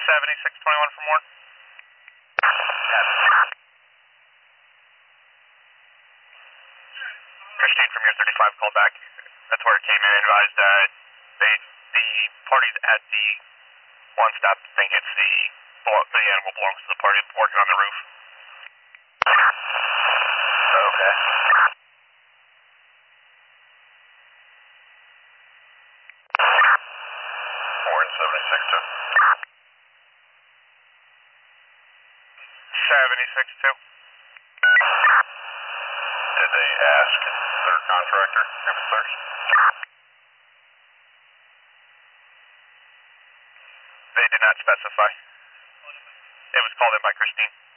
7621 from Warren. Christine from your 35 called back. That's where it came in and advised that the parties at the one stop think it's the animal belongs to the party working on the roof. Okay. Warren 76-2. 76-2. Did they ask their contractor if it's theirs? They did not specify. It was called in by Christine.